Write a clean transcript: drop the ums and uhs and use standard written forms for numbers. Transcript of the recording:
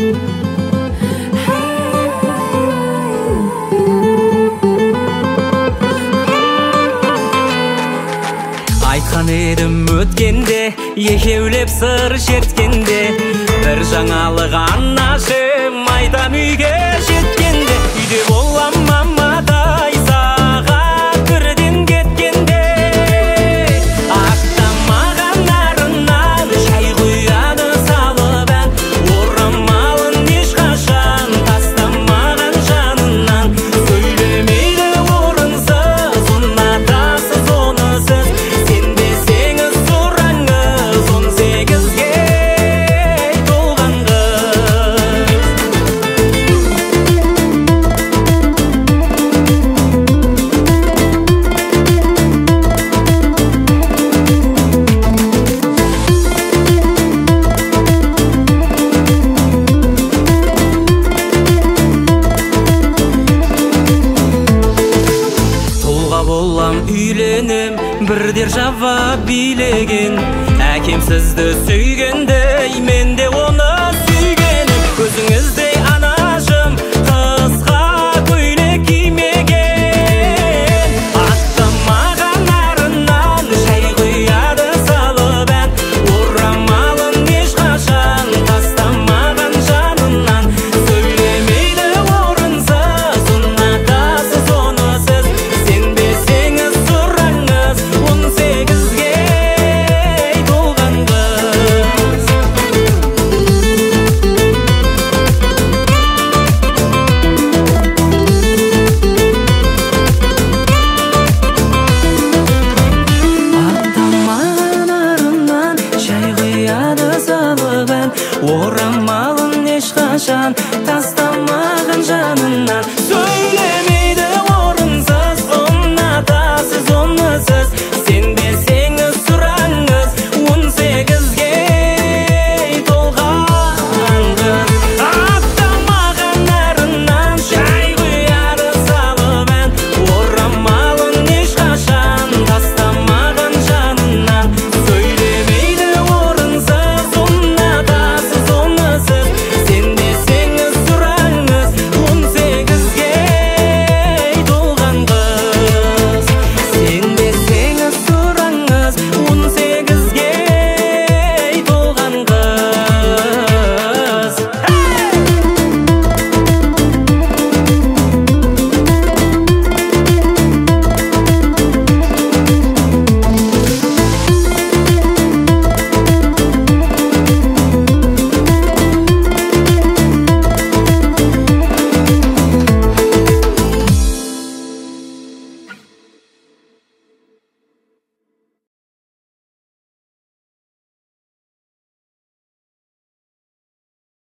Айтқан едім өткенде, екеулеп сыр шерткенде, бір жаңалық анашым айтам үйге жеткенде. Үйде болам мамадай саған бірден кеткенде, ақтамаған арынан шай құяды салып ән, орамалын ешқашан тастамаған жанынан. Сөйлемейді орынсыз, ұнатасыз оны сіз, сенбесеңіз сұраңыз, 18-ге толған қыз. Тұлға болам үйленем, бірдер жауап билеген, әкем сізді сүйгендей, мен де оны